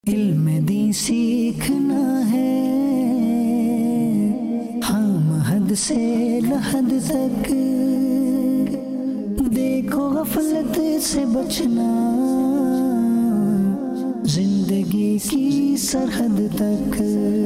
علم دین سیکھنا ہے، ہم حد سے لحد تک، دیکھو غفلت سے بچنا، زندگی کی سرحد تک۔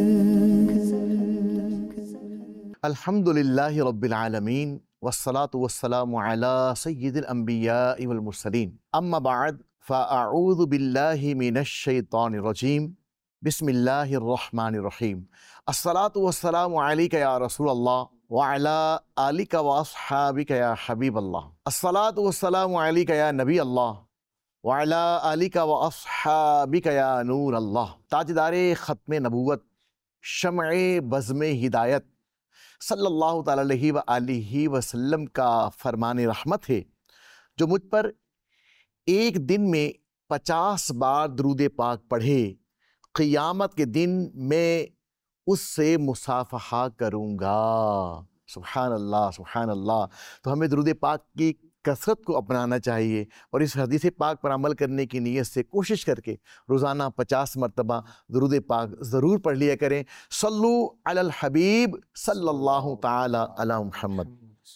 الحمدللہ رب العالمین والصلاة والسلام علی سید الانبیاء والمرسلین، اما بعد فاعوذ باللہ من الشیطان الرجیم، بسم اللہ الرحمن الرحیم۔ الصلاة والسلام علیک یا رسول اللہ وعلی آلک واصحابک یا حبیب اللہ۔ الصلاة والسلام علیک یا نبی اللہ وعلی آلک واصحابک یا نور اللہ۔ تاجدار ختم نبوت، شمع بزم ہدایت صلی اللہ تعالیٰ علیہ وآلہ وسلم کا فرمان رحمت ہے، جو مجھ پر ایک دن میں 50 بار درود پاک پڑھے، قیامت کے دن میں اس سے مصافحہ کروں گا۔ سبحان اللہ، سبحان اللہ۔ تو ہمیں درود پاک کی کثرت کو اپنانا چاہیے اور اس حدیث پاک پر عمل کرنے کی نیت سے کوشش کر کے روزانہ 50 مرتبہ درود پاک ضرور پڑھ لیا کریں۔ صلو علی الحبیب صلی اللہ تعالی علی محمد۔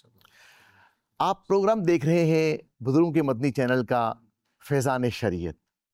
آپ پروگرام دیکھ رہے ہیں بزرگوں کے مدنی چینل کا فیضان شریعت۔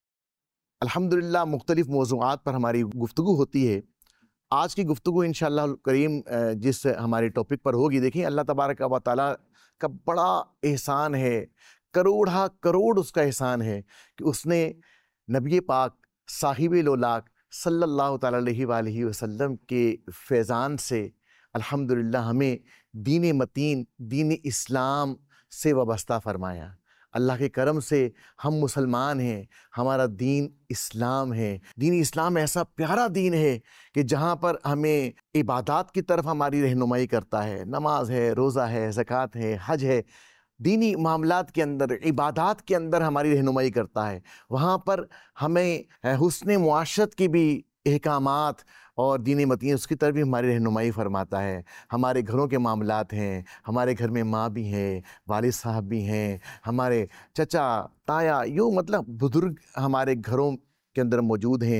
الحمدللہ مختلف موضوعات پر ہماری گفتگو ہوتی ہے۔ آج کی گفتگو انشاءاللہ الکریم جس ہمارے ٹاپک پر ہوگی، دیکھیں اللہ تبارک و تعالیٰ کا بڑا احسان ہے، کروڑا کروڑ اس کا احسان ہے کہ اس نے نبی پاک صاحب لولاک صلی اللہ تعالیٰ علیہ وآلہ وسلم کے فیضان سے الحمدللہ ہمیں دین متین، دین اسلام سے وابستہ فرمایا۔ اللہ کے کرم سے ہم مسلمان ہیں، ہمارا دین اسلام ہے۔ دین اسلام ایسا پیارا دین ہے کہ جہاں پر ہمیں عبادات کی طرف ہماری رہنمائی کرتا ہے، نماز ہے، روزہ ہے، زکوٰۃ ہے، حج ہے، دینی معاملات کے اندر، عبادات کے اندر ہماری رہنمائی کرتا ہے۔ وہاں پر ہمیں حسن معاشرت کی بھی احکامات اور دین متین اس کی طرف بھی ہماری رہنمائی فرماتا ہے۔ ہمارے گھروں کے معاملات ہیں، ہمارے گھر میں ماں بھی ہیں، والد صاحب بھی ہیں، ہمارے چچا تایا، یوں مطلب بزرگ ہمارے گھروں کے اندر موجود ہیں۔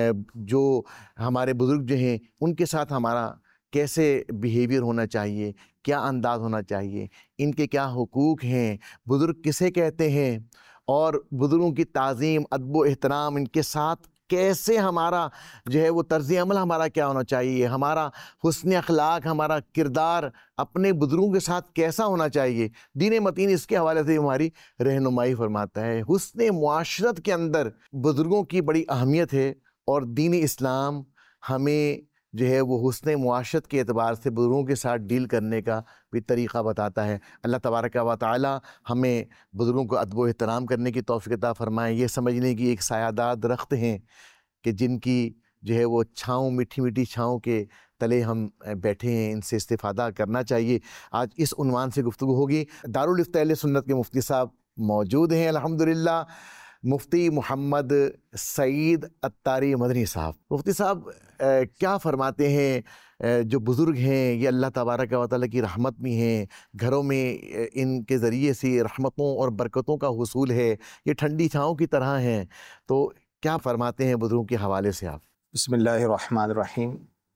جو ہمارے بزرگ جو ہیں ان کے ساتھ ہمارا کیسے بیہیویئر ہونا چاہیے، کیا انداز ہونا چاہیے، ان کے کیا حقوق ہیں، بزرگ کسے کہتے ہیں، اور بزرگوں کی تعظیم، ادب و احترام، ان کے ساتھ کیسے ہمارا جو ہے وہ طرز عمل ہمارا کیا ہونا چاہیے، ہمارا حسن اخلاق، ہمارا کردار اپنے بزرگوں کے ساتھ کیسا ہونا چاہیے۔ دین متین اس کے حوالے سے ہماری رہنمائی فرماتا ہے۔ حسن معاشرت کے اندر بزرگوں کی بڑی اہمیت ہے، اور دین اسلام ہمیں جو ہے وہ حسن معاشرت کے اعتبار سے بزرگوں کے ساتھ ڈیل کرنے کا بھی طریقہ بتاتا ہے۔ اللہ تبارک و تعالی ہمیں بزرگوں کو ادب و احترام کرنے کی توفیق عطا فرمائے۔ یہ سمجھنے کی ایک سایہ دار درخت ہیں کہ جن کی جو ہے وہ چھاؤں، میٹھی میٹھی چھاؤں کے تلے ہم بیٹھے ہیں، ان سے استفادہ کرنا چاہیے۔ آج اس عنوان سے گفتگو ہوگی۔ دارالفتہ اہل سنت کے مفتی صاحب موجود ہیں الحمدللہ، مفتی محمد سعید عطاری مدنی صاحب۔ مفتی صاحب کیا فرماتے ہیں؟ جو بزرگ ہیں یہ اللہ تبارک و تعالیٰ کی رحمت بھی ہیں، گھروں میں ان کے ذریعے سے رحمتوں اور برکتوں کا حصول ہے، یہ ٹھنڈی چھاؤں کی طرح ہیں، تو کیا فرماتے ہیں بزرگوں کے حوالے سے آپ؟ بسم اللہ الرحمن الرحیم۔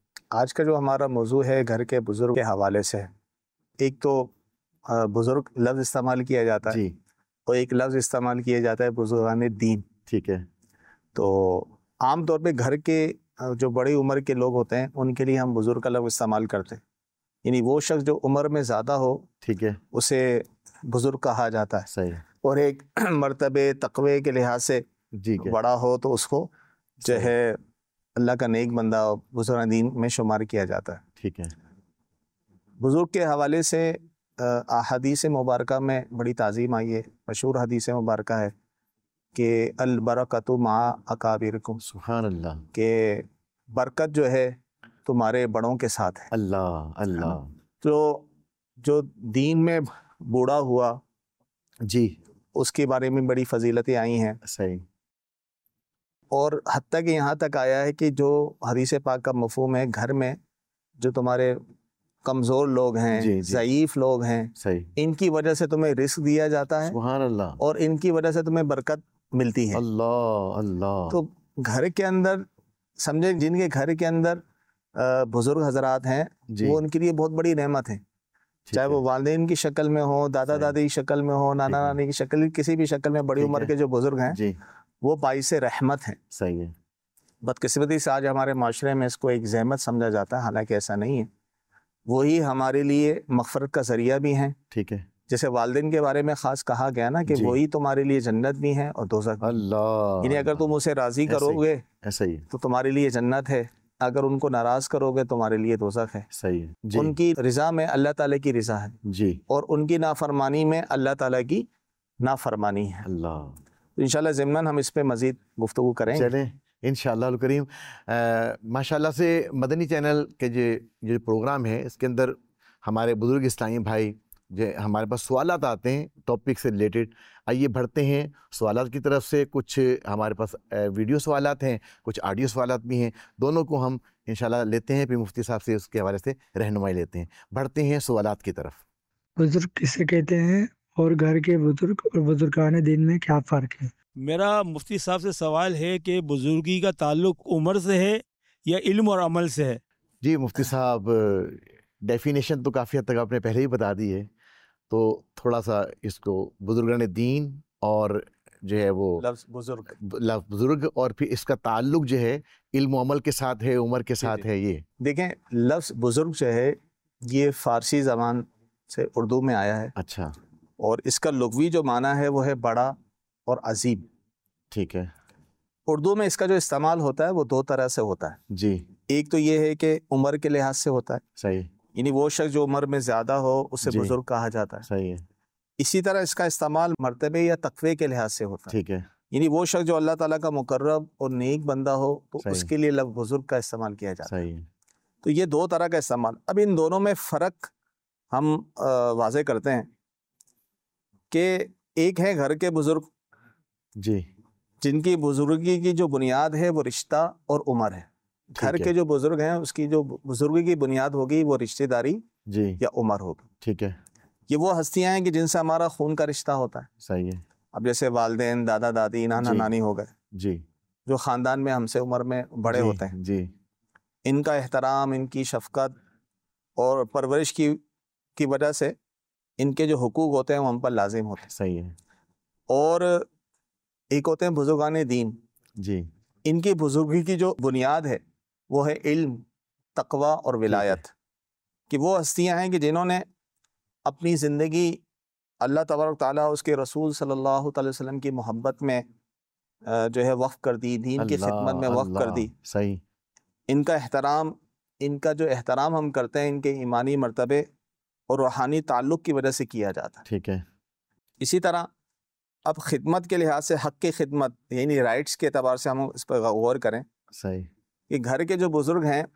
آج کا جو ہمارا موضوع ہے گھر کے بزرگ کے حوالے سے، ایک تو بزرگ لفظ استعمال کیا جاتا ہے، جی، اور ایک لفظ استعمال کیا جاتا ہے بزرگان دین۔ ٹھیک ہے۔ تو عام طور پہ گھر کے جو بڑی عمر کے لوگ ہوتے ہیں ان کے لیے ہم بزرگ کا لفظ استعمال کرتے ہیں، یعنی وہ شخص جو عمر میں زیادہ ہو ٹھیک ہے، اسے بزرگ کہا جاتا ہے، صحیح، اور ایک مرتبے تقوی کے لحاظ سے جی، بڑا ہو تو اس کو جو ہے اللہ کا نیک بندہ بزرگان دین میں شمار کیا جاتا ہے۔ ٹھیک ہے، بزرگ کے حوالے سے احادیث مبارکہ میں بڑی تعظیم آئی ہے۔ مشہور حدیث مبارکہ ہے کہ البرکۃ مع اکابرکم، سبحان اللہ، کہ برکت جو ہے تمہارے بڑوں کے ساتھ ہے۔ اللہ اللہ، تو جو دین میں بوڑھا ہوا جی، اس کے بارے میں بڑی فضیلتیں آئی ہیں، صحیح، اور حتیٰ کہ یہاں تک آیا ہے کہ جو حدیث پاک کا مفہوم ہے، گھر میں جو تمہارے کمزور لوگ ہیں، جی، جی، ضعیف لوگ ہیں، صحیح، ان کی وجہ سے تمہیں رزق دیا جاتا ہے، سبحان اللہ، اور ان کی وجہ سے تمہیں برکت ملتی ہے۔ اللہ اللہ، تو گھر کے اندر سمجھے جن کے گھر کے اندر بزرگ حضرات ہیں جی وہ ان کے لیے بہت بڑی نعمت ہے، ٹھیک چاہے ہے، وہ والدین کی شکل میں ہو، دادا صحیح، دادی کی شکل میں ہو، نانا ٹھیک ہے، نانی کی شکل، کسی بھی شکل میں بڑی ٹھیک عمر ہے، کے جو بزرگ ہیں جی وہ باعث رحمت ہیں۔ صحیح ہے، بدقسمتی سے آج ہمارے معاشرے میں اس کو ایک زحمت سمجھا جاتا ہے، حالانکہ ایسا نہیں ہے۔ وہی ہمارے لیے مغفرت کا ذریعہ بھی ہیں، ٹھیک ہے، جیسے والدین کے بارے میں خاص کہا گیا نا کہ جی وہی تمہارے لیے جنت بھی ہے اور دوزخ بھی ہے۔ اللہ یعنی اگر تم اسے راضی کرو ایسے ہی، گے ایسا ہی ہے، تو تمہارے لیے جنت ہے، اگر ان کو ناراض کرو گے تمہارے لیے دوزخ ہے۔ صحیح ہے، جی ان کی رضا میں اللہ تعالیٰ کی رضا ہے، جی اور ان کی نافرمانی میں اللہ تعالیٰ کی نافرمانی ہے۔ اللہ، تو انشاءاللہ ضمناً ہم اس پہ مزید گفتگو کریں گے۔ چلیں انشاءاللہ الکریم۔ ماشاءاللہ سے مدنی چینل کے جو پروگرام ہے اس کے اندر ہمارے بزرگ اسلامی بھائی جو ہمارے پاس سوالات آتے ہیں ٹاپک سے ریلیٹڈ، آئیے بڑھتے ہیں سوالات کی طرف سے۔ کچھ ہمارے پاس ویڈیو سوالات ہیں، کچھ آڈیو سوالات بھی ہیں، دونوں کو ہم انشاءاللہ لیتے ہیں، پھر مفتی صاحب سے اس کے حوالے سے رہنمائی لیتے ہیں۔ بڑھتے ہیں سوالات کی طرف۔ بزرگ کسے کہتے ہیں اور گھر کے بزرگ اور بزرگان دین میں کیا فرق ہے؟ میرا مفتی صاحب سے سوال ہے کہ بزرگی کا تعلق عمر سے ہے یا علم اور عمل سے ہے؟ جی مفتی صاحب، ڈیفینیشن تو کافی حد تک آپ نے پہلے ہی بتا دی ہے، تو تھوڑا سا اس کو بزرگان دین اور جو ہے وہ لفظ بزرگ، لفظ بزرگ اور پھر اس کا تعلق جو ہے علم و عمل کے ساتھ ہے، عمر کے ساتھ ہے۔ یہ دیکھیں لفظ بزرگ جو ہے یہ فارسی زبان سے اردو میں آیا ہے، اچھا اور اس کا لغوی جو معنی ہے وہ ہے بڑا اور عظیم۔ ٹھیک ہے، اردو میں اس کا جو استعمال ہوتا ہے وہ دو طرح سے ہوتا ہے۔ جی ایک تو یہ ہے کہ عمر کے لحاظ سے ہوتا ہے، صحیح، یعنی وہ شخص جو عمر میں زیادہ ہو اسے جی بزرگ کہا جاتا ہے۔ صحیح ہے، اسی طرح اس کا استعمال مرتبے یا تقوی کے لحاظ سے ہوتا ہے، ٹھیک ہے، یعنی وہ شخص جو اللہ تعالیٰ کا مقرب اور نیک بندہ ہو تو اس صحیح، کے لیے لفظ بزرگ کا استعمال کیا جاتا ہے۔ صحیح ہے، تو یہ دو طرح کا استعمال۔ اب ان دونوں میں فرق ہم واضح کرتے ہیں کہ ایک ہے گھر کے بزرگ، جی جن کی بزرگی کی جو بنیاد ہے وہ رشتہ اور عمر ہے۔ گھر ٹھیک ہے، کے جو بزرگ ہیں اس کی جو بزرگی کی بنیاد ہوگی وہ رشتہ داری جی یا عمر ہوگی۔ ٹھیک ہے، یہ وہ ہستیاں ہیں کہ جن سے ہمارا خون کا رشتہ ہوتا ہے۔ صحیح ہے، اب جیسے والدین، دادا دادی، نانا جی نانی ہو گئے، جی جو خاندان میں ہم سے عمر میں بڑے جی ہوتے ہیں، جی ان کا احترام، ان کی شفقت اور پرورش کی وجہ سے ان کے جو حقوق ہوتے ہیں وہ ہم پر لازم ہوتے ہیں۔ صحیح ہے، اور ایک ہوتے ہیں بزرگان دین، جی ان کی بزرگی کی جو بنیاد ہے وہ ہے علم، تقوی اور ولایت، کہ وہ ہستیاں ہیں کہ جنہوں نے اپنی زندگی اللہ تبارک تعالیٰ اس کے رسول صلی اللہ تعالی وسلم کی محبت میں جو ہے وقف کر دی، دین کی خدمت میں وقف کر دی۔ صحیح، ان کا احترام، ان کا جو احترام ہم کرتے ہیں ان کے ایمانی مرتبے اور روحانی تعلق کی وجہ سے کیا جاتا ہے۔ ٹھیک ہے، اسی طرح اب خدمت کے لحاظ سے حق کی خدمت، یعنی رائٹس کے اعتبار سے ہم اس پر غور کریں صحیح، کہ گھر کے جو بزرگ ہیں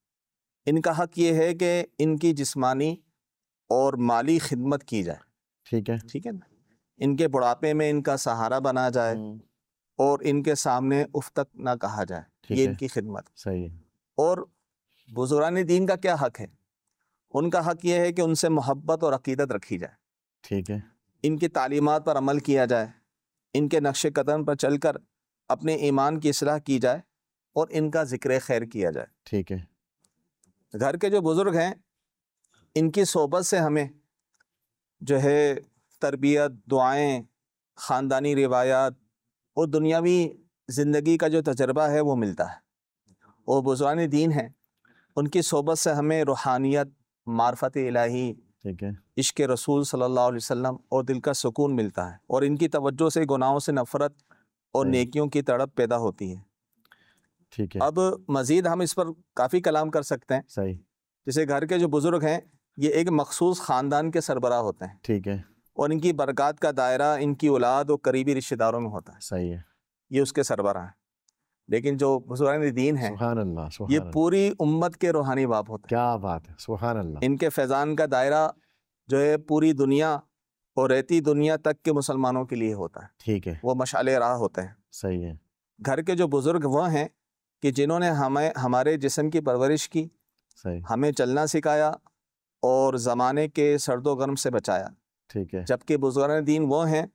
ان کا حق یہ ہے کہ ان کی جسمانی اور مالی خدمت کی جائے، ٹھیک ہے، ٹھیک ہے نا، ان کے بڑھاپے میں ان کا سہارا بنا جائے اور ان کے سامنے اف تک نہ کہا جائے، ٹھیک یہ ہے، ان کی خدمت۔ صحیح ہے، اور بزرگان دین کا کیا حق ہے؟ ان کا حق یہ ہے کہ ان سے محبت اور عقیدت رکھی جائے، ٹھیک ہے، ان کی تعلیمات پر عمل کیا جائے، ان کے نقش قدم پر چل کر اپنے ایمان کی اصلاح کی جائے اور ان کا ذکر خیر کیا جائے۔ ٹھیک ہے، گھر کے جو بزرگ ہیں ان کی صحبت سے ہمیں جو ہے تربیت، دعائیں، خاندانی روایات اور دنیاوی زندگی کا جو تجربہ ہے وہ ملتا ہے۔ اور بزرگان دین ہیں ان کی صحبت سے ہمیں روحانیت، معرفت الہی، ٹھیک ہے، عشق رسول صلی اللہ علیہ وسلم اور دل کا سکون ملتا ہے، اور ان کی توجہ سے گناہوں سے نفرت اور صحیح، نیکیوں کی تڑپ پیدا ہوتی ہے۔ ٹھیک ہے، اب مزید ہم اس پر کافی کلام کر سکتے ہیں۔ صحیح، جیسے گھر کے جو بزرگ ہیں یہ ایک مخصوص خاندان کے سربراہ ہوتے ہیں، ٹھیک ہے، اور ان کی برکات کا دائرہ ان کی اولاد اور قریبی رشتہ داروں میں ہوتا ہے، صحیح ہے، یہ اس کے سربراہ ہیں۔ لیکن جو بزرگان دین ہیں سبحان اللہ، سبحان یہ اللہ، پوری امت کے روحانی باپ ہوتے ہیں، کیا بات ہے، سبحان اللہ، ان کے فیضان کا دائرہ جو ہے پوری دنیا اور رہتی دنیا تک کے مسلمانوں کے لیے ہوتا ہے، ٹھیک ہے، وہ مشعل راہ ہوتے ہیں۔ صحیح ہے، گھر کے جو بزرگ وہ ہیں کہ جنہوں نے ہمارے جسم کی پرورش کی، صحیح، ہمیں چلنا سکھایا اور زمانے کے سرد و گرم سے بچایا، ٹھیک ہے، جبکہ بزرگان دین وہ ہیں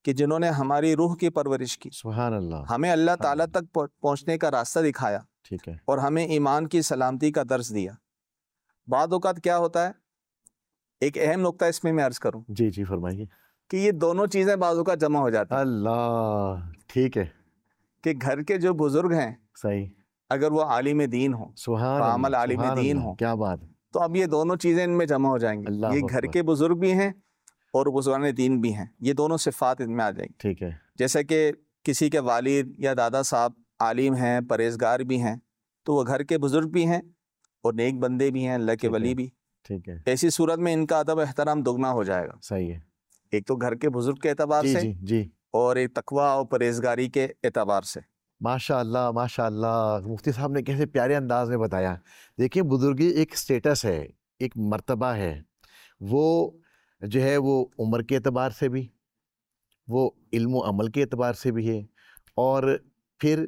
کہ جنہوں نے ہماری روح کی پرورش کی، سبحان اللہ، ہمیں اللہ تعالیٰ تک پہنچنے کا راستہ دکھایا، ٹھیک ہے، اور ہمیں ایمان کی سلامتی کا درس دیا۔ بعض اوقات کیا ہوتا ہے، ایک اہم نقطہ اس میں عرض کروں جی جی فرمائیے، کہ یہ دونوں چیزیں بعض اوقات جمع ہو جاتی ہیں، اللہ، ٹھیک ہے، کہ گھر کے جو بزرگ ہیں صحیح، اگر وہ عالم دین ہوں، سبحان عامل اللہ، عالم سبحان دین اللہ، ہوں، کیا بات ہے، تو اب یہ دونوں چیزیں ان میں جمع ہو جائیں گی، اللہ یہ گھر اکبر، کے بزرگ بھی ہیں اور بزرگان دین بھی ہیں، یہ دونوں صفات ان میں آ جائیں گی۔ ٹھیک ہے، جیسے کہ کسی کے والد یا دادا صاحب عالم ہیں، پرہیزگار بھی ہیں، تو وہ گھر کے بزرگ بھی ہیں اور نیک بندے بھی ہیں، اللہ کے ٹھیک ہے، ولی بھی۔ ٹھیک ہے، ایسی صورت میں ان کا ادب و احترام دگنا ہو جائے گا، صحیح ہے، ایک تو گھر کے بزرگ کے اعتبار جی سے، جی جی، اور ایک تقویٰ اور پرہیزگاری کے اعتبار سے۔ ماشاء اللہ، ماشاء اللہ، مفتی صاحب نے کیسے پیارے انداز میں بتایا۔ دیکھیں بزرگی ایک سٹیٹس ہے، ایک مرتبہ ہے، وہ جو ہے وہ عمر کے اعتبار سے بھی، وہ علم و عمل کے اعتبار سے بھی ہے، اور پھر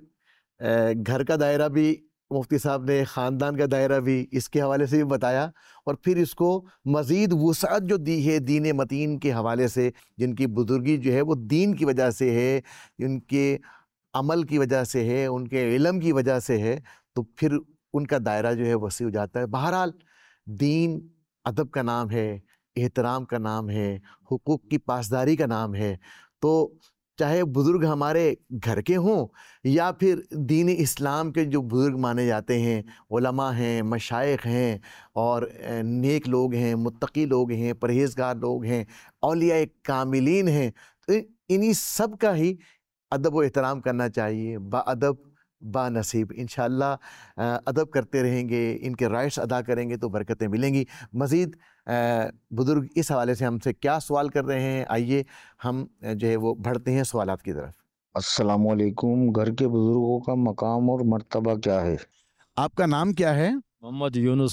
گھر کا دائرہ بھی مفتی صاحب نے، خاندان کا دائرہ بھی اس کے حوالے سے بھی بتایا، اور پھر اس کو مزید وسعت جو دی ہے دین متین کے حوالے سے، جن کی بزرگی جو ہے وہ دین کی وجہ سے ہے، ان کے عمل کی وجہ سے ہے، ان کے علم کی وجہ سے ہے، تو پھر ان کا دائرہ جو ہے وسیع ہو جاتا ہے۔ بہرحال دین ادب کا نام ہے، احترام کا نام ہے، حقوق کی پاسداری کا نام ہے، تو چاہے بزرگ ہمارے گھر کے ہوں یا پھر دین اسلام کے جو بزرگ مانے جاتے ہیں، علماء ہیں، مشائخ ہیں، اور نیک لوگ ہیں، متقی لوگ ہیں، پرہیزگار لوگ ہیں، اولیاء کاملین ہیں، تو انہی سب کا ہی ادب و احترام کرنا چاہیے، با ادب با نصیب۔ انشاءاللہ ادب کرتے رہیں گے، ان کے رائٹس ادا کریں گے تو برکتیں ملیں گی۔ مزید بزرگ اس حوالے سے ہم سے کیا سوال کر رہے ہیں، آئیے ہم جو ہے وہ بڑھتے ہیں سوالات کی طرف۔ السلام علیکم، گھر کے بزرگوں کا مقام اور مرتبہ کیا ہے؟ آپ کا نام کیا ہے؟ محمد یونس۔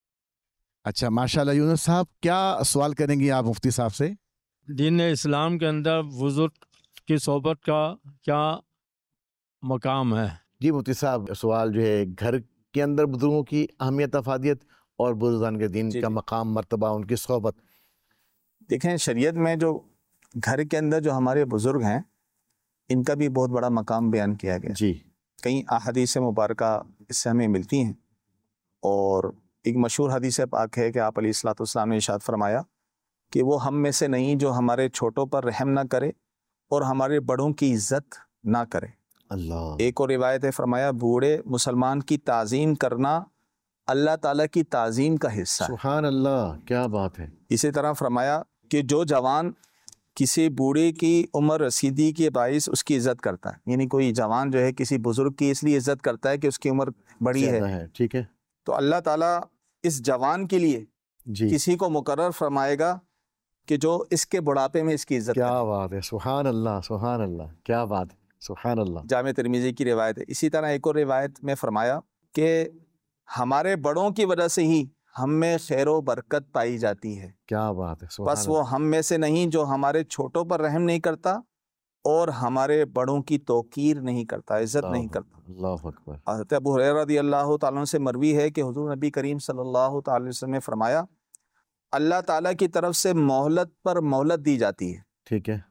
اچھا، ماشاءاللہ یونس صاحب، کیا سوال کریں گے آپ مفتی صاحب سے؟ دین اسلام کے اندر بزرگ کی صحبت کا کیا مقام ہے؟ جی مفتی صاحب، سوال جو ہے گھر کے اندر بزرگوں کی اہمیت افادیت اور بزرگان کے دین جی کا جی۔ مقام مرتبہ، ان کی صحبت۔ دیکھیں شریعت میں جو گھر کے اندر جو ہمارے بزرگ ہیں، ان کا بھی بہت بڑا مقام بیان کیا گیا۔ جی کئی احادیث مبارکہ اس سے ہمیں ملتی ہیں، اور ایک مشہور حدیث پاک ہے کہ آپ علیہ الصلوۃ والسلام نے ارشاد فرمایا کہ وہ ہم میں سے نہیں جو ہمارے چھوٹوں پر رحم نہ کرے اور ہمارے بڑوں کی عزت نہ کرے۔ اللہ، ایک اور روایت ہے، فرمایا بوڑھے مسلمان کی تعظیم کرنا اللہ تعالیٰ کی تعظیم کا حصہ ہے۔ سبحان اللہ، کیا بات ہے۔ اسی طرح فرمایا کہ جو جوان کسی بوڑھے کی عمر رسیدی کے باعث اس کی عزت کرتا ہے، یعنی کوئی جوان جو ہے کسی بزرگ کی اس لیے عزت کرتا ہے کہ اس کی عمر بڑی ہے، زیادہ ہے، ٹھیک ہے، تو اللہ تعالیٰ اس جوان کے لیے جی کسی کو مقرر فرمائے گا کہ جو اس کے بڑھاپے میں اس کی عزت کیا کرے۔ بات ہے، سبحان اللہ، سبحان اللہ، کیا بات ہے، سبحان اللہ۔ جامع ترمذی کی روایت ہے۔ اسی طرح ایک اور روایت میں فرمایا کہ ہمارے بڑوں کی وجہ سے ہی ہم میں خیر و برکت پائی جاتی ہے، کیا بات ہے، سبحان بس وہ ہم میں سے نہیں جو ہمارے چھوٹوں پر رحم نہیں کرتا اور ہمارے بڑوں کی توقیر نہیں کرتا، عزت اللہ، نہیں کرتا۔ اللہ اکبر۔ حضرت ابو ہریرہ رضی اللہ تعالیٰ عنہ سے مروی ہے کہ حضور نبی کریم صلی اللہ تعالی علیہ وسلم نے فرمایا اللہ تعالیٰ کی طرف سے مہلت پر مہلت دی جاتی ہے، ٹھیک ہے،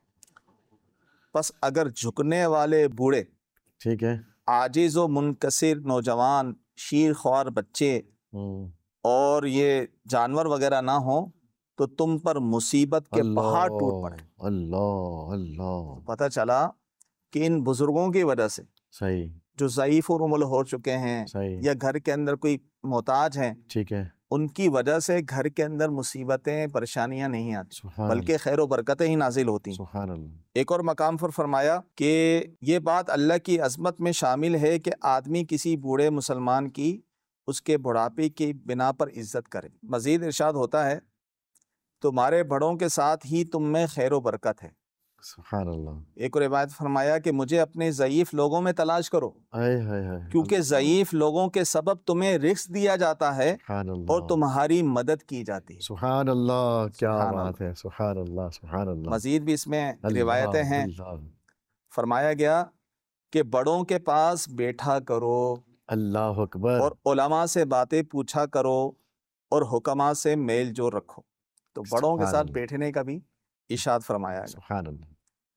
پس اگر جھکنے والے بوڑھے، ٹھیک ہے، عاجز و منکسر نوجوان، شیر خوار بچے ہوں، اور یہ جانور وغیرہ نہ ہوں تو تم پر مصیبت کے پہاڑ ٹوٹ پڑے۔ اللہ، اللہ، پتہ چلا کہ ان بزرگوں کی وجہ سے صحیح، جو ضعیف و رمل ہو چکے ہیں صحیح، یا گھر کے اندر کوئی محتاج ہیں، ٹھیک ہے، ان کی وجہ سے گھر کے اندر مصیبتیں پریشانیاں نہیں آتی سبحان بلکہ خیر و برکتیں ہی نازل ہوتی ہیں۔ سبحان اللہ، ایک اور مقام پر فرمایا کہ یہ بات اللہ کی عظمت میں شامل ہے کہ آدمی کسی بوڑھے مسلمان کی اس کے بڑھاپے کی بنا پر عزت کرے۔ مزید ارشاد ہوتا ہے تمہارے بڑوں کے ساتھ ہی تم میں خیر و برکت ہے۔ سبحان اللہ، ایک اور روایت فرمایا کہ مجھے اپنے ضعیف لوگوں میں تلاش کرو ہائے ہائے ہائے، کیونکہ ضعیف لوگوں کے سبب تمہیں رزق دیا جاتا ہے سبحان اللہ، اور تمہاری مدد کی جاتی ہے۔ سبحان اللہ، کیا سبحان بات ہے، سبحان اللہ، سبحان اللہ، مزید بھی اس میں اللہ، روایتیں ہیں، اللہ، فرمایا گیا کہ بڑوں کے پاس بیٹھا کرو اللہ اکبر، اور علماء سے باتیں پوچھا کرو اور حکماء سے میل جول رکھو۔ تو بڑوں کے سبحان ساتھ اللہ، بیٹھنے کا بھی ارشاد فرمایا گیا۔ سبحان اللہ،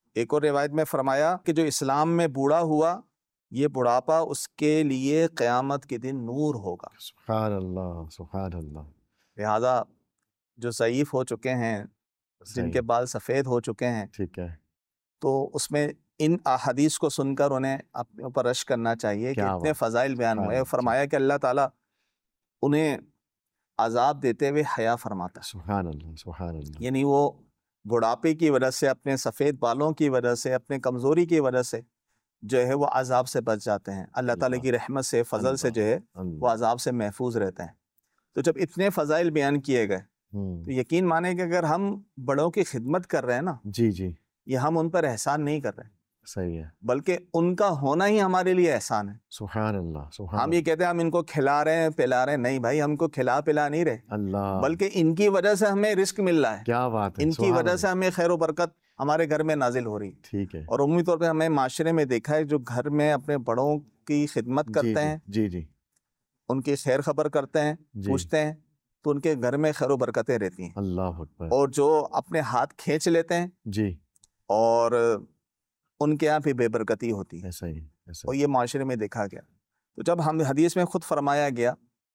ایک اور روایت میں فرمایا کہ جو اسلام میں بوڑھا ہوا یہ بڑھاپا اس کے لیے قیامت کے دن نور ہوگا. سبحان اللہ سبحان اللہ. لہذا جو ضعیف ہو چکے ہیں، جن کے بال سفید ہو چکے ہیں، ٹھیک ہے، تو اس میں ان احادیث کو سن کر انہیں اپنے اوپر رشک کرنا چاہیے کہ اتنے فضائل بیان ہوئے. فرمایا کہ اللہ تعالیٰ انہیں عذاب دیتے ہوئے حیا فرماتا ہے. سبحان اللہ سبحان اللہ. یعنی وہ بڑھاپے کی وجہ سے، اپنے سفید بالوں کی وجہ سے، اپنے کمزوری کی وجہ سے جو ہے وہ عذاب سے بچ جاتے ہیں. اللہ تعالیٰ کی رحمت سے، فضل سے جو ہے وہ عذاب سے محفوظ رہتے ہیں. تو جب اتنے فضائل بیان کیے گئے تو یقین مانیں کہ اگر ہم بڑوں کی خدمت کر رہے ہیں نا، جی جی، یہ ہم ان پر احسان نہیں کر رہے، صحیح ہے، بلکہ ان کا ہونا ہی ہمارے لیے احسان ہے. سبحان اللہ سبحان ہم یہ کہتے ہیں ہم ان کو کھلا رہے ہیں پلا رہے ہیں، نہیں بھائی، ہم کو کھلا پلا نہیں رہے، اللہ، بلکہ ان کی وجہ سے ہمیں رزق مل رہا ہے. کیا بات ہے، ان کی وجہ سے ہمیں خیر و برکت ہمارے گھر میں نازل ہو رہی. ٹھیک ہے. اور عمومی طور پہ ہمیں معاشرے میں دیکھا ہے جو گھر میں اپنے بڑوں کی خدمت کرتے ہیں، جی جی، ان کی خیر خبر کرتے ہیں، پوچھتے ہیں، تو ان کے گھر میں خیر و برکتیں رہتی ہیں. اللہ اکبر. اور جو اپنے ہاتھ کھینچ لیتے ہیں جی، اور ان کے یہاں بھی بے برکتی ہوتی ہے. ایسا ہی ایسا. اور یہ معاشرے میں دیکھا گیا. تو جب ہم حدیث میں خود فرمایا گیا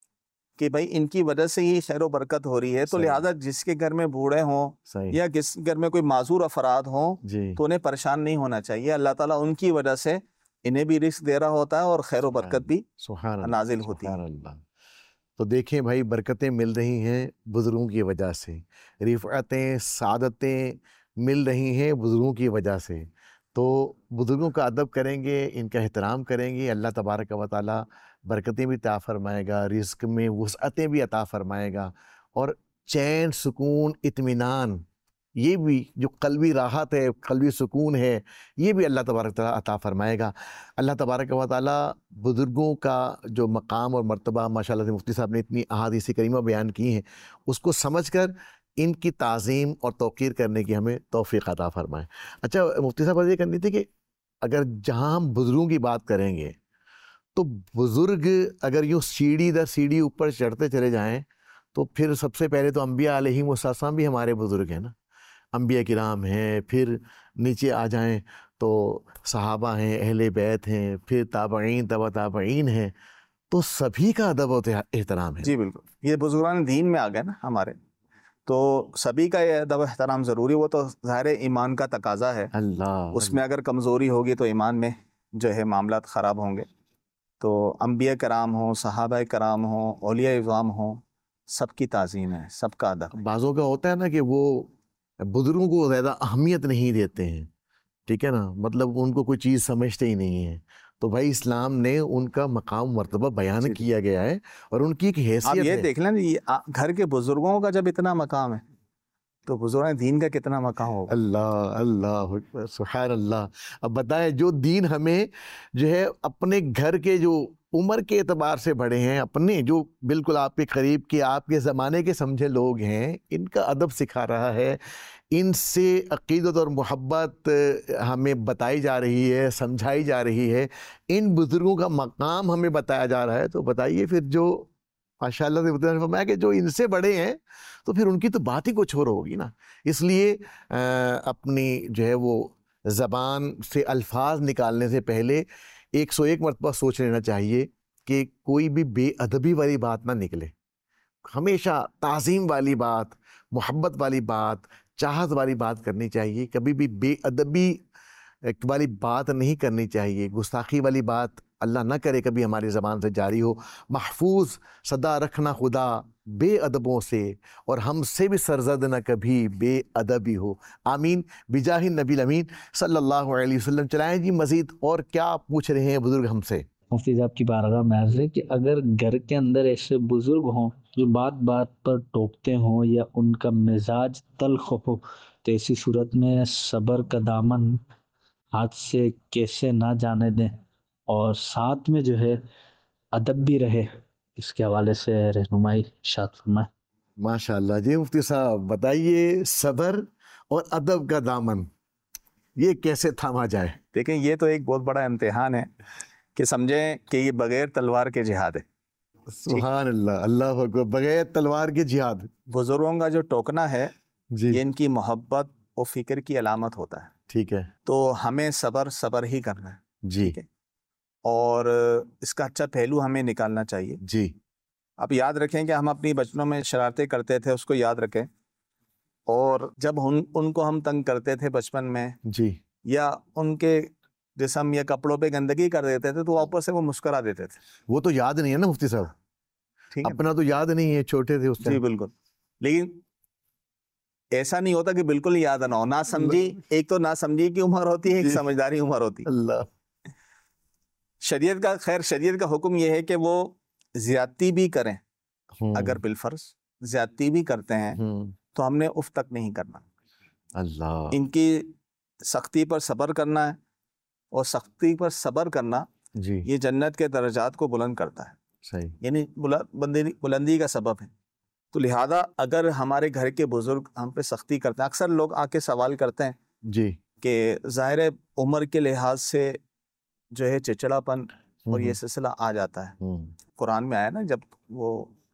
کہ بھائی ان کی وجہ سے ہی خیر و برکت ہو رہی ہے، تو لہٰذا جس کے گھر میں بوڑھے ہوں یا کس گھر میں کوئی معذور افراد ہوں تو انہیں پریشان نہیں ہونا چاہیے. اللہ تعالیٰ ان کی وجہ سے انہیں بھی رزق دے رہا ہوتا ہے اور خیر و برکت بھی نازل ہوتی ہے. تو دیکھیں بھائی، برکتیں مل رہی ہیں بزرگوں کی وجہ سے، رفعتیں سعادتیں مل رہی ہیں بزرگوں کی وجہ سے. تو بزرگوں کا ادب کریں گے، ان کا احترام کریں گے، اللہ تبارک و تعالیٰ برکتیں بھی عطا فرمائے گا، رزق میں وسعتیں بھی عطا فرمائے گا، اور چین، سکون، اطمینان، یہ بھی جو قلبی راحت ہے، قلبی سکون ہے، یہ بھی اللہ تبارک و تعالیٰ عطا فرمائے گا. اللہ تبارک و تعالیٰ بزرگوں کا جو مقام اور مرتبہ ماشاء اللہ سے مفتی صاحب نے اتنی احادیث کریمہ بیان کی ہیں، اس کو سمجھ کر ان کی تعظیم اور توقیر کرنے کی ہمیں توفیق عطا فرمائے. اچھا مفتی صاحب یہ کرنی تھی کہ اگر جہاں ہم بزرگوں کی بات کریں گے تو بزرگ اگر یوں سیڑھی در سیڑھی اوپر چڑھتے چلے جائیں تو پھر سب سے پہلے تو انبیاء علیہم السلام بھی ہمارے بزرگ ہیں نا، انبیاء کرام ہیں، پھر نیچے آ جائیں تو صحابہ ہیں، اہل بیت ہیں، پھر تابعین، تبع تابعین ہیں، تو سبھی کا ادب و احترام ہے. جی بالکل، یہ بزرگان دین میں آ گئے نا ہمارے، تو سبھی کا یہ ادب و احترام ضروری. وہ تو ظاہر ایمان کا تقاضا ہے، اللہ، اس میں اگر کمزوری ہوگی تو ایمان میں جو ہے معاملات خراب ہوں گے. تو انبیاء کرام ہوں، صحابہ کرام ہوں، اولیاء اعظام ہوں، سب کی تعظیم ہے، سب کا ادب. بعضوں کا ہوتا ہے نا کہ وہ بزرگوں کو زیادہ اہمیت نہیں دیتے ہیں، ٹھیک ہے نا، مطلب ان کو کوئی چیز سمجھتے ہی نہیں ہیں. تو بھائی اسلام نے ان کا مقام مرتبہ بیان کیا گیا ہے اور ان کی ایک حیثیت ہے. آپ یہ دیکھ لیں گھر کے بزرگوں کا جب اتنا مقام ہے تو بزرگان دین کا کتنا مقام ہوگا. اللہ اللہ اکبر، سبحان اللہ. اب بتائیں جو دین ہمیں جو ہے اپنے گھر کے جو عمر کے اعتبار سے بڑے ہیں، اپنے جو بالکل آپ کے قریب کے، آپ کے زمانے کے سمجھے لوگ ہیں، ان کا ادب سکھا رہا ہے، ان سے عقیدت اور محبت ہمیں بتائی جا رہی ہے، سمجھائی جا رہی ہے، ان بزرگوں کا مقام ہمیں بتایا جا رہا ہے. تو بتائیے پھر جو ماشاء اللہ سے فرمایا کہ جو ان سے بڑے ہیں تو پھر ان کی تو بات ہی کچھ اور ہوگی نا. اس لیے اپنی جو ہے وہ زبان سے الفاظ نکالنے سے پہلے 101 مرتبہ سوچ لینا چاہیے کہ کوئی بھی بے ادبی والی بات نہ نکلے. ہمیشہ تعظیم والی بات، محبت والی بات، چاہت والی بات کرنی چاہیے. کبھی بھی بے ادبی والی بات نہیں کرنی چاہیے، گستاخی والی بات اللہ نہ کرے کبھی ہماری زبان سے جاری ہو. محفوظ صدا رکھنا خدا بے ادبوں سے، اور ہم سے بھی سرزد نہ کبھی بے ادبی ہو. آمین بجاہ النبی الامین صلی اللہ علیہ وسلم. چلائیں جی مزید اور کیا پوچھ رہے ہیں بزرگ ہم سے. مفتی صاحب کی بارگاہ میں عرض ہے کہ اگر گھر کے اندر ایسے بزرگ ہوں جو بات بات پر ٹوکتے ہوں یا ان کا مزاج تلخ ہو، تو ایسی صورت میں صبر کا دامن ہاتھ سے کیسے نہ جانے دیں اور ساتھ میں جو ہے ادب بھی رہے، اس کے حوالے سے رہنمائی ارشاد فرمائیں. ماشاء اللہ. جی مفتی صاحب بتائیے، صبر اور ادب کا دامن یہ کیسے تھاما جائے؟ دیکھیں یہ تو ایک بہت بڑا امتحان ہے کہ سمجھیں کہ یہ بغیر تلوار کے جہاد ہے. سبحان اللہ، اللہ اکبر. بغیر تلوار کے جہاد. بزرگوں کا جو ٹوکنا ہے جی، یہ ان کی محبت و فکر کی علامت ہوتا ہے. ٹھیک ہے تو ہمیں صبر ہی کرنا ہے. جی ٹھیک ہے, اور اس کا اچھا پہلو ہمیں نکالنا چاہیے. جی. آپ یاد رکھیں کہ ہم اپنی بچپنوں میں شرارتیں کرتے تھے, اس کو یاد رکھیں, اور جب ان کو ہم تنگ کرتے تھے بچپن میں, جی یا ان کے جسم یا کپڑوں پہ گندگی کر دیتے تھے, تو اوپر سے وہ مسکرا دیتے تھے. وہ تو یاد نہیں ہے نا مفتی صاحب, ٹھیک ہے, اپنا تو یاد نہیں ہے, چھوٹے تھے اس جی ٹائم. بالکل. لیکن ایسا نہیں ہوتا کہ بالکل یاد نہ ہو. نہ سمجھی, ایک تو نہ سمجھی کی عمر ہوتی ہے, ایک سمجھداری عمر ہوتی ہے. اللہ. شریعت کا حکم یہ ہے کہ وہ زیادتی بھی کریں, اگر بالفرض زیادتی بھی کرتے ہیں تو ہم نے اف تک نہیں کرنا. اللہ. ان کی سختی پر صبر کرنا ہے, اور سختی پر صبر کرنا جی یہ جنت کے درجات کو بلند کرتا ہے, صحیح. یعنی بلندی کا سبب ہے. تو لہذا اگر ہمارے گھر کے بزرگ ہم پہ سختی کرتے ہیں, اکثر لوگ آ کے سوال کرتے ہیں جی کہ ظاہر عمر کے لحاظ سے جو ہے چچڑا پن اور یہ سلسلہ آ جاتا ہے. قرآن میں آیا نا, جب وہ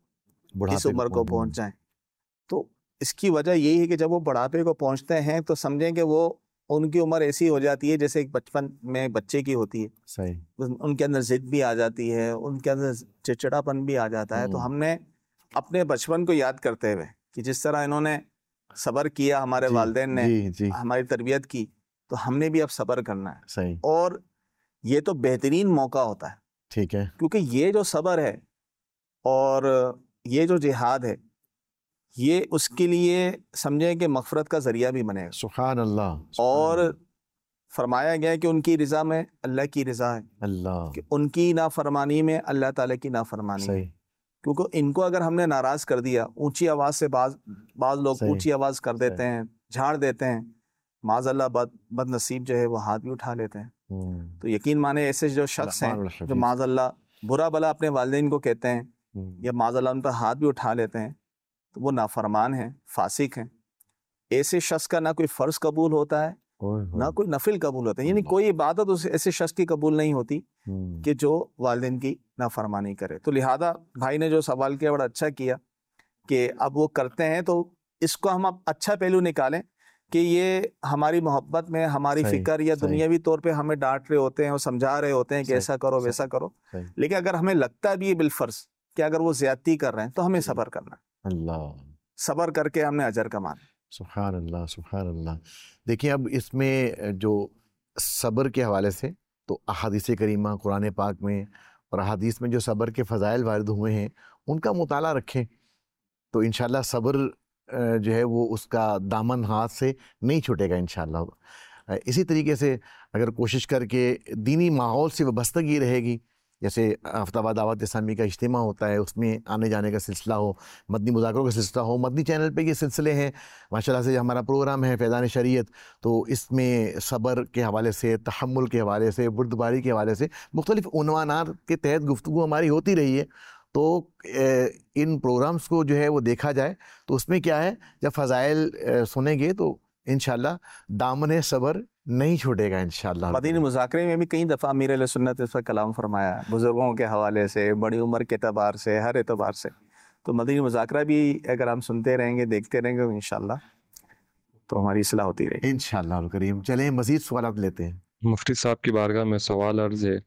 اس عمر کو پہنچ جائیں, تو اس کی وجہ یہی ہے کہ جب وہ بڑھاپے کو پہنچتے ہیں تو سمجھیں کہ وہ ان کی عمر ایسی ہو جاتی ہے جیسے ایک بچپن میں بچے کی ہوتی ہے. صحیح. ان کے اندر ضد بھی آ جاتی ہے, ان کے اندر چچڑا پن بھی آ جاتا ہے. تو ہم نے اپنے بچپن کو یاد کرتے ہوئے کہ جس طرح انہوں نے صبر کیا, ہمارے والدین نے ہماری تربیت کی, تو ہم نے بھی اب صبر کرنا ہے. صحیح. اور یہ تو بہترین موقع ہوتا ہے, ٹھیک ہے, کیونکہ یہ جو صبر ہے اور یہ جو جہاد ہے, یہ اس کے لیے سمجھیں کہ مغفرت کا ذریعہ بھی بنے گا. سبحان اللہ. اور فرمایا گیا کہ ان کی رضا میں اللہ کی رضا ہے, اللہ. کہ ان کی نافرمانی میں اللہ تعالیٰ کی نافرمانی ہے. صحیح. کیونکہ ان کو اگر ہم نے ناراض کر دیا, اونچی آواز سے بعض لوگ اونچی آواز کر دیتے ہیں, جھاڑ دیتے ہیں, معاذ اللہ بد نصیب جو ہے وہ ہاتھ بھی اٹھا لیتے ہیں. تو یقین مانے ایسے جو شخص ہیں جو معاذ اللہ برا بلا اپنے والدین کو کہتے ہیں, یا معاذ اللہ ان پر ہاتھ بھی اٹھا لیتے ہیں, تو وہ نافرمان ہیں, فاسق ہیں. ایسے شخص کا نہ کوئی فرض قبول ہوتا ہے, نہ کوئی نفل قبول ہوتا ہے. یعنی کوئی عبادت اس ایسے شخص کی قبول نہیں ہوتی کہ جو والدین کی نافرمانی کرے. تو لہذا بھائی نے جو سوال کیا بڑا اچھا کیا کہ اب وہ کرتے ہیں, تو اس کو ہم اب اچھا پہلو نکالیں کہ یہ ہماری محبت میں ہماری فکر یا دنیاوی طور پہ ہمیں ڈانٹ رہے ہوتے ہیں اور سمجھا رہے ہوتے ہیں کہ ایسا کرو ویسا کرو. لیکن اگر ہمیں لگتا بھی ہے بالفرض کہ اگر وہ زیادتی کر رہے ہیں تو ہمیں صبر کرنا ہے. اللہ. صبر کر کے ہم نے اجر کمانا. سبحان اللہ. سبحان اللہ. دیکھیں اب اس میں جو صبر کے حوالے سے تو احادیث کریمہ قرآن پاک میں اور احادیث میں جو صبر کے فضائل وارد ہوئے ہیں ان کا مطالعہ رکھیں تو انشاءاللہ صبر جو ہے وہ اس کا دامن ہاتھ سے نہیں چھوٹے گا انشاءاللہ. اسی طریقے سے اگر کوشش کر کے دینی ماحول سے وابستگی رہے گی, جیسے ہفتہ وار دعوت اسلامی کا اجتماع ہوتا ہے, اس میں آنے جانے کا سلسلہ ہو, مدنی مذاکروں کا سلسلہ ہو, مدنی چینل پہ یہ سلسلے ہیں ماشاءاللہ سے. ہمارا پروگرام ہے فیضان شریعت, تو اس میں صبر کے حوالے سے, تحمل کے حوالے سے, بردباری کے حوالے سے مختلف عنوانات کے تحت گفتگو ہماری ہوتی رہی ہے. تو ان پروگرامز کو جو ہے وہ دیکھا جائے تو اس میں کیا ہے, جب فضائل سنیں گے تو انشاءاللہ دامن صبر نہیں چھوٹے گا انشاءاللہ. مدنی مذاکرے میں بھی کئی دفعہ امیر اہل سنت اس پر کلام فرمایا ہے, بزرگوں کے حوالے سے, بڑی عمر کے اعتبار سے, ہر اعتبار سے. تو مدنی مذاکرہ بھی اگر ہم سنتے رہیں گے, دیکھتے رہیں گے انشاءاللہ تو ہماری اصلاح ہوتی رہے گی انشاءاللہ الکریم. چلیں مزید سوالات لیتے ہیں. مفتی صاحب کی بارگاہ میں سوال عرض ہے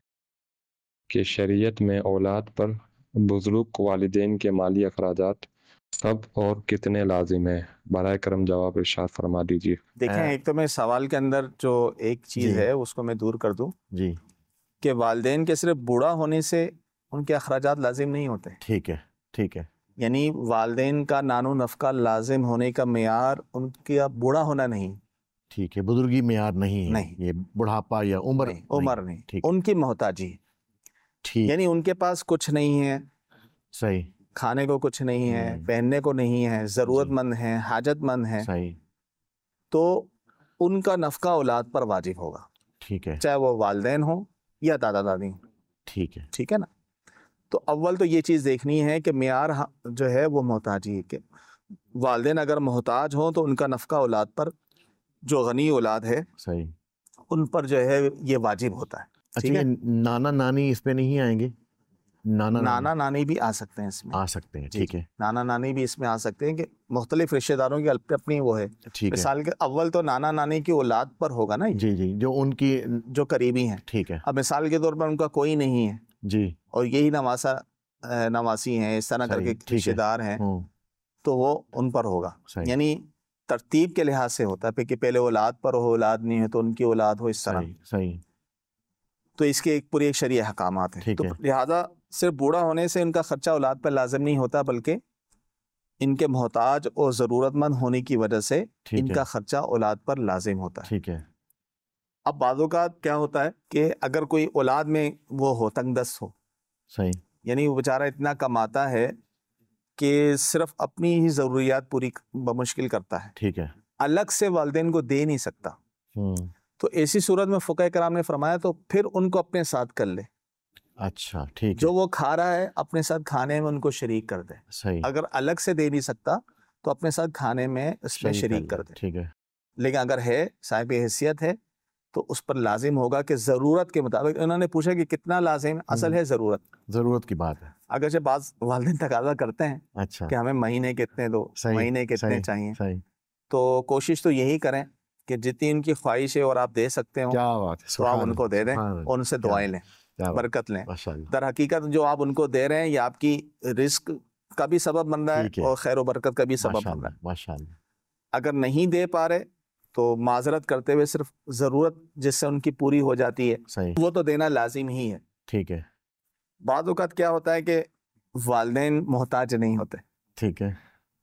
کہ شریعت میں اولاد پر بزرگ والدین کے مالی اخراجات کب اور کتنے لازم ہیں؟ برائے کرم جواب ارشاد فرما دیجیے. دیکھیں, ایک تو میں سوال کے اندر جو ایک چیز ہے اس کو میں دور کر دوں جی, کہ والدین کے صرف بوڑھا ہونے سے ان کے اخراجات لازم نہیں ہوتے. ٹھیک ہے, ٹھیک ہے. یعنی والدین کا نان و نفقہ لازم ہونے کا معیار ان کا بوڑھا ہونا نہیں. ٹھیک ہے, بزرگی معیار نہیں ہے, یہ بڑھاپا یا عمر نہیں, ان کی محتاجی. ٹھیک, یعنی ان کے پاس کچھ نہیں ہے, صحیح, کھانے کو کچھ نہیں ہے, پہننے کو نہیں ہے, ضرورت مند ہیں, حاجت مند ہیں, صحیح, تو ان کا نفقہ اولاد پر واجب ہوگا. ٹھیک ہے, چاہے وہ والدین ہوں یا دادا دادی ہوں. ٹھیک ہے, ٹھیک ہے نا. تو اول تو یہ چیز دیکھنی ہے کہ معیار جو ہے وہ محتاجی ہے, کہ والدین اگر محتاج ہوں تو ان کا نفقہ اولاد پر, جو غنی اولاد ہے صحیح, ان پر جو ہے یہ واجب ہوتا ہے. اچھا, یہ نانا نانی اس پہ نہیں آئیں گے؟ نانا نانی بھی آ سکتے ہیں اس میں، آ سکتے ہیں، جی ٹھیک ہے، نانا نانی بھی اس میں آ سکتے ہیں کہ مختلف رشتہ داروں کی اپنی وہ ہے. ٹھیک ہے، مثال کے اول تو نانا نانی کی اولاد پر ہوگا نا، جی جی، جو ان کی، جو قریبی ہیں. ٹھیک ہے، اب مثال کے طور پر ان کا کوئی نہیں ہے جی، اور یہی نواسی ہیں، اس طرح کر صحیح، کے ٹھیک رشتہ ہے، دار ہیں، ہوں، تو وہ ان پر ہوگا. صحیح، یعنی ترتیب کے لحاظ سے ہوتا ہے کہ پہلے اولاد پر ہو، اولاد نہیں ہے تو ان کی اولاد ہو، اس طرح. صحیح، صحیح، تو اس کے ایک پوری ایک شرعی احکامات ہیں. ٹھیک تو ہے، لہذا صرف بوڑھا ہونے سے ان کا خرچہ اولاد پر لازم نہیں ہوتا، بلکہ ان کے محتاج اور ضرورت مند ہونے کی وجہ سے ٹھیک ان ہے، کا خرچہ اولاد پر لازم ہوتا ہے. ٹھیک ہے، اب بعض اوقات کیا ہوتا ہے کہ اگر کوئی اولاد میں وہ ہو، تنگ دست ہو، صحیح، یعنی وہ بیچارہ اتنا کماتا ہے کہ صرف اپنی ہی ضروریات پوری بمشکل کرتا ہے، ٹھیک ہے، الگ سے والدین کو دے نہیں سکتا، ہوں، تو ایسی صورت میں فقہ کرام نے فرمایا تو پھر ان کو اپنے ساتھ کر لے. اچھا، ٹھیک ہے، جو وہ کھا رہا ہے اپنے ساتھ کھانے میں ان کو شریک کر دے. صحیح، اگر الگ سے دے نہیں سکتا تو اپنے ساتھ کھانے میں اس میں شریک کر دے. ٹھیک ہے، لیکن اگر ہے صاحب حیثیت ہے تو اس پر لازم ہوگا کہ ضرورت کے مطابق. انہوں نے پوچھا کہ کتنا لازم، اصل ہے ضرورت، ضرورت کی بات ہے، اگرچہ بعض والدین تقاضا کرتے ہیں اچھا، کہ ہمیں مہینے کتنے دو، صحیح، مہینے کتنے صحیح، چاہیے، صحیح، تو کوشش تو یہی کریں کہ جتنی ان کی خواہش ہے اور آپ دے سکتے ہو کیا بات ہے، تو آپ سبحان ان کو اللہ، دے دیں سبحان اللہ، اور ان سے کیا دعائیں لیں، کیا بات، برکت لیں. ماشاء اللہ، در حقیقت جو آپ ان کو دے رہے ہیں یہ آپ کی رزق کا بھی سبب بن رہا ٹھیک ہے ہے، اور خیر و برکت کا بھی سبب ماشاء بن رہا اللہ، ہے. ماشاء اللہ، اگر نہیں دے پا رہے تو معذرت کرتے ہوئے صرف ضرورت جس سے ان کی پوری ہو جاتی ہے صحیح، وہ تو دینا لازم ہی ہے. ٹھیک ہے، بعض اوقات کیا ہوتا ہے کہ والدین محتاج نہیں ہوتے، ٹھیک ہے،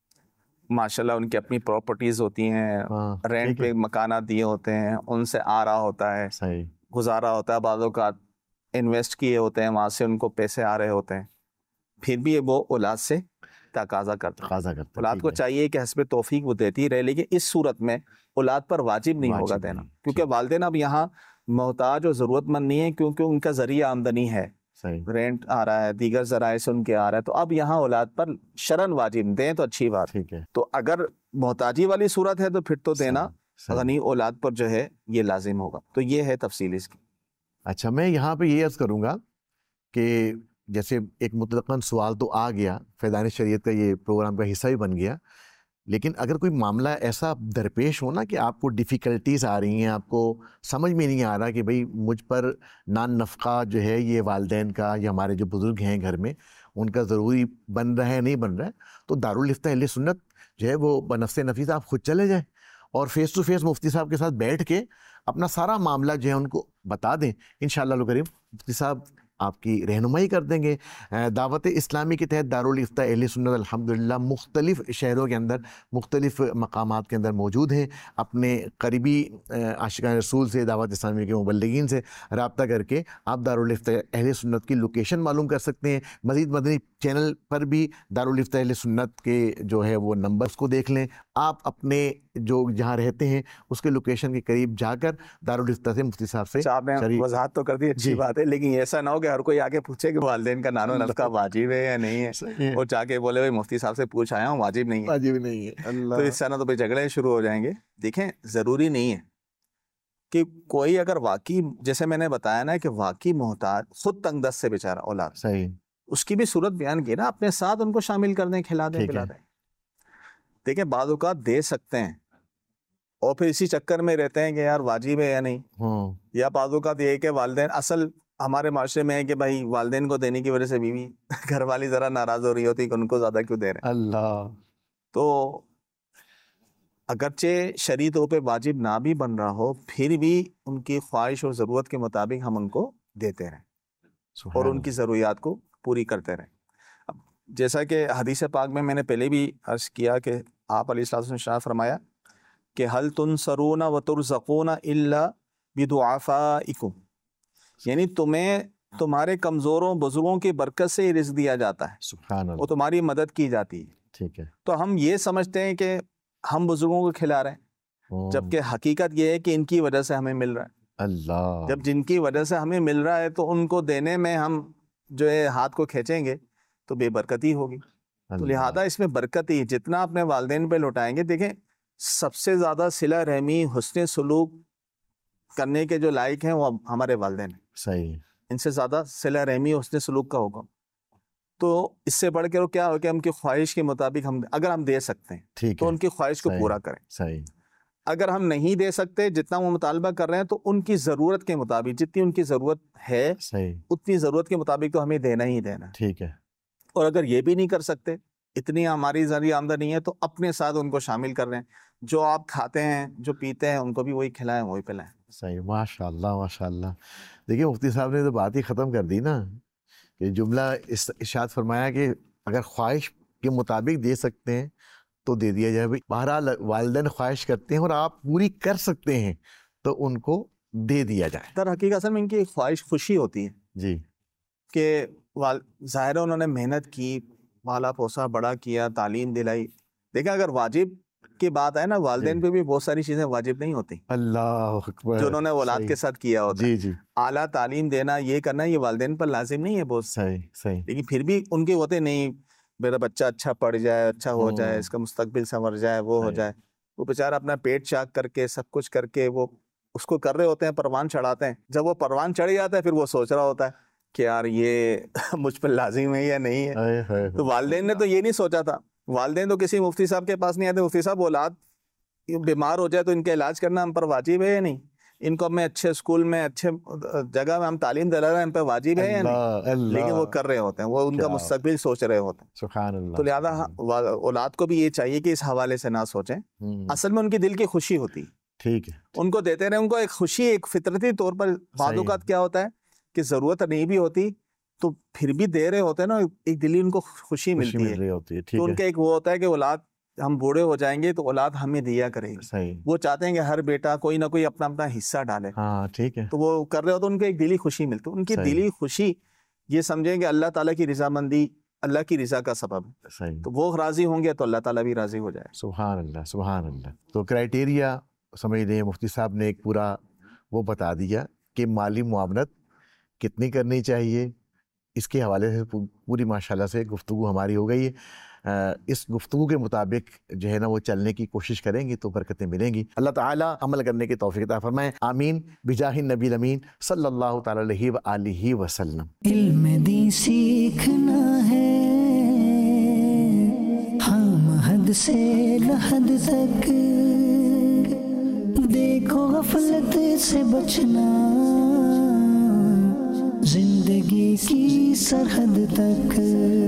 ماشاءاللہ ان کی اپنی پراپرٹیز ہوتی ہیں، ہاں، رینٹ ٹھیک ہے، پہ مکانات دیے ہوتے ہیں، ان سے آ رہا ہوتا ہے، صحیح، گزارا ہوتا ہے، بعض اوقات انویسٹ کیے ہوتے ہیں، وہاں سے ان کو پیسے آ رہے ہوتے ہیں، پھر بھی وہ اولاد سے تقاضا کرتے ہیں. تقاضا کرتے ہیں، اولاد ٹھیک کو ہے، چاہیے کہ حسب توفیق وہ دیتی رہے، لیکن اس صورت میں اولاد پر واجب نہیں ہوگا واجب دینا، نہیں، کیونکہ والدین اب یہاں محتاج اور ضرورت مند نہیں ہے، کیونکہ ان کا ذریعہ آمدنی ہے، صحیح، رینٹ آ رہا ہے، دیگر ذرائع سے ان کے آ رہا ہے، تو اب یہاں اولاد پر شرن واجب دیں تو اچھی بات. ٹھیک ہے، تو اگر محتاجی والی صورت ہے تو پھر تو دینا صحیح، غنی اولاد پر جو ہے یہ لازم ہوگا. تو یہ ہے تفصیل اس کی. اچھا، میں یہاں پہ یہ عرض کروں گا کہ جیسے ایک مطلقاً سوال تو آ گیا، فیضان شریعت کا یہ پروگرام کا حصہ بھی بن گیا، لیکن اگر کوئی معاملہ ایسا درپیش ہو نا کہ آپ کو ڈیفیکلٹیز آ رہی ہیں، آپ کو سمجھ میں نہیں آ رہا کہ بھئی مجھ پر نان نفقہ جو ہے یہ والدین کا یا ہمارے جو بزرگ ہیں گھر میں ان کا ضروری بن رہا ہے نہیں بن رہا ہے، تو دارالافتاء اہل سنت جو ہے وہ بنفس نفیس آپ خود چلے جائیں اور فیس ٹو فیس مفتی صاحب کے ساتھ بیٹھ کے اپنا سارا معاملہ جو ہے ان کو بتا دیں. انشاءاللہ کریم مفتی صاحب آپ کی رہنمائی کر دیں گے. دعوت اسلامی کے تحت دارالافتاء اہل سنت الحمدللہ مختلف شہروں کے اندر مختلف مقامات کے اندر موجود ہیں. اپنے قریبی عاشقان رسول سے، دعوت اسلامی کے مبلغین سے رابطہ کر کے آپ دارالافتاء اہل سنت کی لوکیشن معلوم کر سکتے ہیں. مزید مدنی چینل پر بھی دارالافتاء اہل سنت کے جو ہے وہ نمبرز کو دیکھ لیں. آپ اپنے جو جہاں رہتے ہیں اس کے لوکیشن کے قریب جا کر دارالافتاء سے مفتی صاحب سے آپ نے وضاحت تو کر دی، اچھی بات ہے، لیکن ایسا نہ ہو کہ ہر کوئی آگے پوچھے کہ والدین کا نانو نفقہ واجب ہے یا نہیں ہے، اور جا کے بولے بھائی مفتی صاحب سے پوچھ آیا ہوں واجب نہیں ہے، واجب نہیں ہے. تو اس طرح تو بھائی جھگڑے شروع ہو جائیں گے. دیکھیں ضروری نہیں ہے کہ کوئی اگر واقعی، جیسے میں نے بتایا نا کہ واقعی محتاج، خود تنگ دست سے بیچارہ اولاد، صحیح، اس کی بھی صورت بیان کی نا، اپنے ساتھ ان کو شامل کر دیں، کھلا دیں، پلا دیں. دیکھیں بعض اوقات دے سکتے ہیں اور پھر اسی چکر میں رہتے ہیں کہ یار واجب ہے یا نہیں، یا بعض اوقات یہ ہے کہ والدین، اصل ہمارے معاشرے میں ہے کہ بھائی والدین کو دینے کی وجہ سے بیوی گھر والی ذرا ناراض ہو رہی ہوتی کہ ان کو زیادہ کیوں دے رہے ہیں. اللہ، تو اگرچہ شرعی طور پہ واجب نہ بھی بن رہا ہو، پھر بھی ان کی خواہش اور ضرورت کے مطابق ہم ان کو دیتے رہیں اور ان کی ضروریات کو پوری کرتے رہیں. اب جیسا کہ حدیث پاک میں نے پہلے بھی عرض کیا کہ آپ علیہ الصلوۃ والسلام نے فرمایا کہ حل تنصرون وترزقون الا بدعفائکم، یعنی تمہیں تمہارے کمزوروں بزرگوں کی برکت سے رزق دیا جاتا ہے، سبحان اللہ، وہ تمہاری مدد کی جاتی ہے. ٹھیک ہے. تو ہم یہ سمجھتے ہیں کہ ہم بزرگوں کو کھلا رہے ہیں، جبکہ حقیقت یہ ہے کہ ان کی وجہ سے ہمیں مل رہا ہے. اللہ، جب جن کی وجہ سے ہمیں مل رہا ہے تو ان کو دینے میں ہم جو ہے ہاتھ کو کھینچیں گے تو بے برکتی ہوگی. تو لہذا اس میں برکت ہی، جتنا اپنے والدین پہ لوٹائیں گے. دیکھیں سب سے زیادہ صلہ رحمی، حسن سلوک کرنے کے جو لائق ہیں وہ ہمارے والدین ہیں. صحیح، ان سے زیادہ صلہ رحمی حسن سلوک کا حکم. تو اس سے بڑھ کے کیا ہو کہ ان کی خواہش کے مطابق ہم اگر ہم دے سکتے ہیں ٹھیک تو ہے، ان کی خواہش کو صحیح، پورا کریں. صحیح، اگر ہم نہیں دے سکتے جتنا وہ مطالبہ کر رہے ہیں تو ان کی ضرورت کے مطابق جتنی ان کی ضرورت ہے صحیح، اتنی ضرورت کے مطابق تو ہمیں دینا ہی دینا ہے. ٹھیک ہے، اور اگر یہ بھی نہیں کر سکتے، اتنی ہماری ذریعہ آمدنی ہے تو اپنے ساتھ ان کو شامل کر رہے ہیں. جو آپ کھاتے ہیں جو پیتے ہیں ان کو بھی وہی کھلائیں وہی پلائیں. صحیح. ماشاء اللہ ماشاء اللہ. دیکھیے مفتی صاحب نے تو بات ہی ختم کر دی نا، کہ جملہ ارشاد فرمایا کہ اگر خواہش کے مطابق دے سکتے ہیں تو دے دیا جائے. بہرحال والدین خواہش کرتے ہیں اور آپ پوری کر سکتے ہیں تو ان کو دے دیا جائے. در حقیقت اصل میں ان کی خواہش خوشی ہوتی ہے جی، کہ ظاہر ہے انہوں نے محنت کی، پالا پوسا بڑا کیا، تعلیم دلائی. دیکھیں اگر واجب کی بات ہے نا، والدین پہ بھی بہت ساری چیزیں واجب نہیں ہوتی اللہ اکبر، جو انہوں نے اولاد کے ساتھ کیا ہوتا ہے. جی جی، اعلیٰ تعلیم دینا، یہ کرنا، یہ والدین پر لازم نہیں ہے بہت. صحیح صحیح، لیکن پھر بھی ان کے ہوتے نہیں، میرا بچہ اچھا پڑھ جائے، اچھا ہو جائے، اس کا مستقبل سنور جائے، وہ ہو جائے. وہ بیچارہ اپنا پیٹ چاک کر کے سب کچھ کر کے وہ اس کو کر رہے ہوتے ہیں، پروان چڑھاتے ہیں. جب وہ پروان چڑھ جاتا ہے پھر وہ سوچ رہا ہوتا ہے کہ یار یہ مجھ پر لازم ہے یا نہیں ہے. تو والدین نے تو یہ نہیں سوچا تھا. والدین تو کسی مفتی صاحب کے پاس نہیں آتے، مفتی صاحب اولاد بیمار ہو جائے تو ان کا علاج کرنا ہم پر واجب ہے یا نہیں، ان کو ہمیں اچھے اسکول میں اچھے جگہ میں ہم تعلیم دلا رہے ہیں، ہم پہ واجب ہے یا نہیں. لیکن وہ کر رہے ہوتے ہیں، وہ ان کا مستقبل سوچ رہے ہوتے ہیں. سبحان اللہ. تو لہٰذا اولاد کو بھی یہ چاہیے کہ اس حوالے سے نہ سوچیں. اصل میں ان کی دل کی خوشی ہوتی ہے، ٹھیک ہے، ان کو دیتے رہے. ان کو ایک خوشی، ایک فطرتی طور پر بعض اوقات کیا ہوتا ہے کہ ضرورت نہیں بھی ہوتی تو پھر بھی دے رہے ہوتے ہیں نا، ایک دلی ان کو خوشی ملتی ہے. تو ان کا ایک وہ ہوتا ہے کہ اولاد ہم بوڑھے ہو جائیں گے تو اولاد ہمیں دیا کرے گی. صحیح. وہ چاہتے ہیں کہ ہر بیٹا کوئی نہ کوئی اپنا اپنا حصہ ڈالے. ہاں ٹھیک ہے. تو وہ کر رہے ہوتے ان کو ایک دلی خوشی ملتی. ان کی دلی خوشی یہ سمجھیں کہ اللہ تعالیٰ کی رضامندی، اللہ کی رضا کا سبب ہے. صحیح. تو وہ راضی ہوں گے تو اللہ تعالیٰ بھی راضی ہو جائے. سبحان اللہ سبحان اللہ. تو کرائٹیریا سمجھ لیں مفتی صاحب نے ایک پورا وہ بتا دیا کہ مالی معاونت کتنی کرنی چاہیے. اس کے حوالے سے پوری ماشاءاللہ سے گفتگو ہماری ہو گئی ہے. اس گفتگو کے مطابق جو ہے نا وہ چلنے کی کوشش کریں گی تو برکتیں ملیں گی. اللہ تعالیٰ عمل کرنے کی توفیق عطا فرمائے. آمین بجاہ النبی الامین صلی اللہ تعالی علیہ وآلہ وسلم. علم دین سیکھنا ہے، ہم حد سے لحد تک، دیکھو غفلت سے بچنا، زندگی کی سرحد تک.